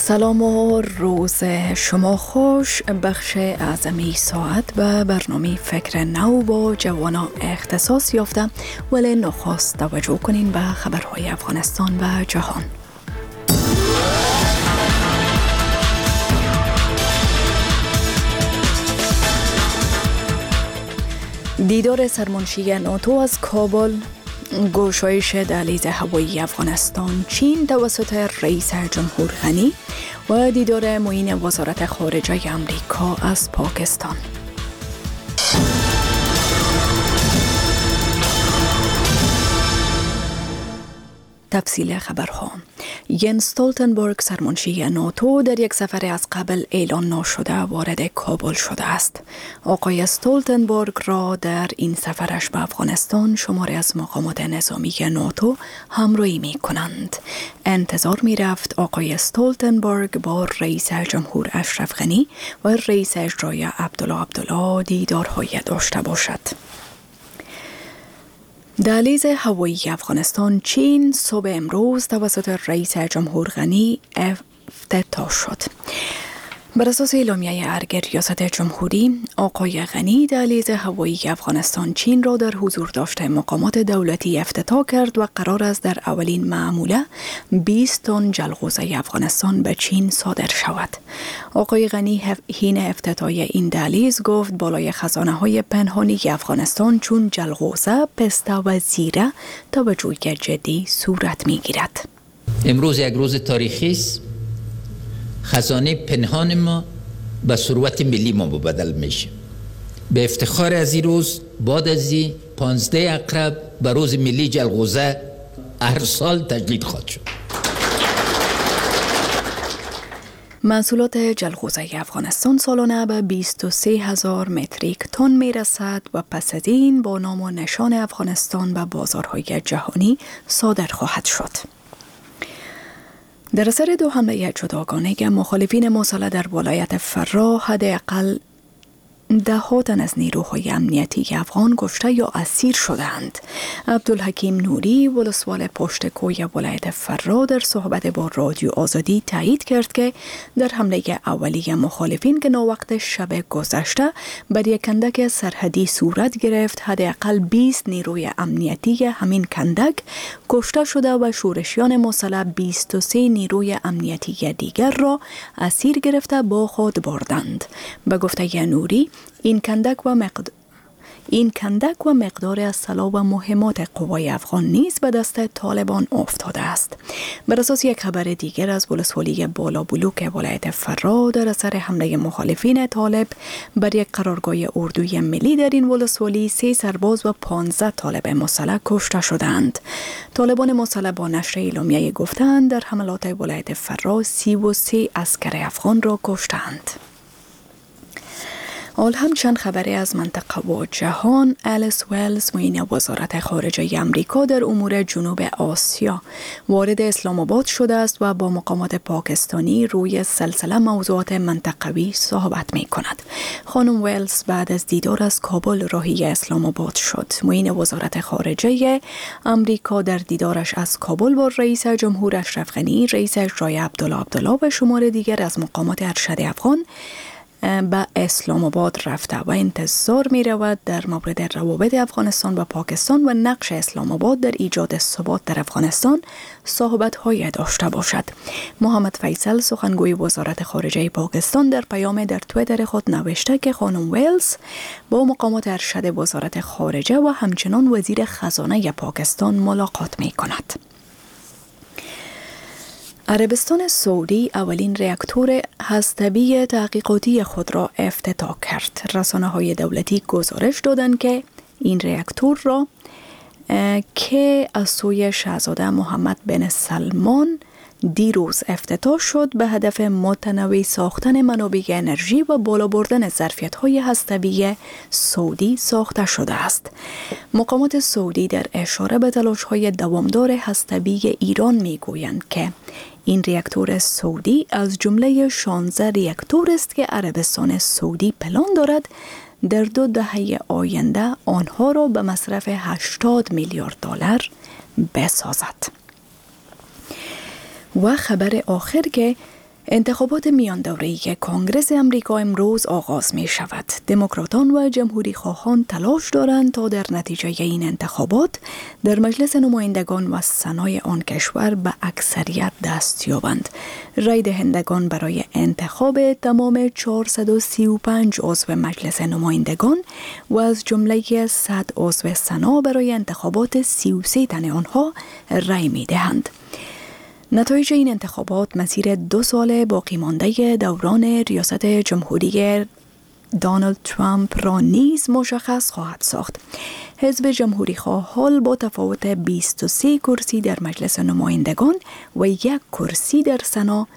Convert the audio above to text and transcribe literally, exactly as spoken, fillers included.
سلام و روز شما خوش. بخش اعظمی ساعت به برنامه فکر نو با جوانا اختصاص یافته، ولی نخست توجه کنین به خبرهای افغانستان و جهان. دیدار سرمنشی ناتو از کابل، گشایش دهلیز هوایی افغانستان چین توسط رئیس جمهور غنی و دیدار معین وزارت خارجه امریکا از پاکستان. تفصیل خبرها. ینس استولتنبرگ سرمنشی ناتو در یک سفر از قبل اعلان نشده وارد کابل شده است. آقای استولتنبرگ را در این سفرش به افغانستان شماری از مقامات نظامی ناتو همراهی می کنند. انتظار می رفت آقای استولتنبرگ با رئیس جمهور اشرف غنی و رئیس اجرایی عبدالله عبدالله دیدارهای داشته باشد. دهلیز هوایی افغانستان چین صبح امروز توسط رئیس جمهور غنی افتتاح شد. بر اساس اعلامیه ارگ ریاست جمهوری، آقای غنی دهلیز هوایی افغانستان چین را در حضور داشته مقامات دولتی افتتاح کرد و قرار است در اولین معموله بیست تن جلغوزه افغانستان به چین صادر شود. آقای غنی حین افتتاح این دهلیز گفت بالای خزانه های پنهانی افغانستان چون جلغوزه، پسته و زیره توجه جدی صورت می گیرد. امروز یک روز تاریخی است. خزانه پنهان ما به ثروت ملی ما مبدل میشه. به افتخار از این روز، بعد از این پانزده اقرب به روز ملی جلغوزه هر سال تجدید خواهد شد. محصولات جلغوزه افغانستان سالانه به بیست و سه هزار متریک تن می رسد و پس از این با نام و نشان افغانستان به بازارهای جهانی صادر خواهد شد. در اثر دو حمله جداگانه که مخالفین مسلح در ولایت فرا حداقل ده ها تن از نیروهای امنیتی افغان کشته یا اسیر شدند. عبدالحکیم نوری، ولسوال پشت کوی ولایت فرا، در صحبت با رادیو آزادی تایید کرد که در حمله اولیه مخالفین که ناوقت شب گذشته بر یک کندک سرحدی صورت گرفت، حداقل بیست نیروی امنیتی همین کندک کشته شده و شورشیان مسلح بیست و سه نیروی امنیتی دیگر را اسیر گرفته با خود بردند. به گفته نوری، این کندک و مقدار این کندک و مقدار از سلاح و مهمات قوای افغان نیز به دست طالبان افتاده است. بر اساس یک خبر دیگر از ولسوالی بالا بلوک ولایت فرا، در اثر حمله مخالفین طالب بر یک قرارگاه اردوی ملی در این ولسوالی، سه سرباز و پانزده طالب مسلح کشته شدند. طالبان مسلح با نشر اعلامیه گفتند در حملات ولایت فرا سی و سه عسکر افغان را کشتند. حال هم چند خبری از منطقه و جهان. الیس ویلز، معین وزارت خارجه امریکا در امور جنوب آسیا، وارد اسلام آباد شده است و با مقامات پاکستانی روی سلسله موضوعات منطقوی صحبت می کند. خانم ویلز بعد از دیدار از کابل راهی اسلام آباد شد. معین وزارت خارجه امریکا در دیدارش از کابل با رئیس جمهور اشرف غنی، رئیس اجرایی عبدالله عبدالله و شمار دیگر از مقامات ارشد افغان به اسلام آباد رفته و انتظار می رود در مورد روابط افغانستان و پاکستان و نقش اسلام آباد در ایجاد ثبات در افغانستان صحبت های داشته باشد. محمد فیصل، سخنگوی وزارت خارجه پاکستان، در پیام در تویتر خود نوشته که خانم ویلز با مقامات ارشد وزارت خارجه و همچنان وزیر خزانه پاکستان ملاقات می کند. عربستان سعودی اولین راکتور هسته‌ای تحقیقاتی خود را افتتاح کرد. رسانه‌های دولتی گزارش دادند که این راکتور را که از سوی شاهزاده محمد بن سلمان دیروز افتتاح شد، به هدف متنوع ساختن منابع انرژی و بالا بردن ظرفیت‌های هسته‌ای سعودی ساخته شده است. مقامات سعودی در اشاره به تلاش‌های دوامدار هسته‌ای ایران می‌گویند که این راکتور سعودی از جمله شانزده راکتور است که عربستان سعودی پلان دارد در دو دهه آینده آنها را به مصرف هشتاد میلیارد دلار بسازد. و خبر آخر که انتخابات میان دوره‌ای کنگره امریکا امروز آغاز می شود. دموکراتان و جمهوری خواهان تلاش دارند تا در نتیجه این انتخابات در مجلس نمایندگان و سنای آن کشور به اکثریت دست یابند. رای دهندگان برای انتخاب تمام چهارصد و سی و پنج عضو مجلس نمایندگان و از جمله صد عضو سنا برای انتخابات سی و سه تن آنها رای می دهند. نتایج این انتخابات مسیر دو سال باقی مانده دوران ریاست جمهوری دونالد ترامپ را نیز مشخص خواهد ساخت. حزب جمهوری خواه حال با تفاوت بیست و سه کرسی در مجلس نمایندگان و یک کرسی در سنا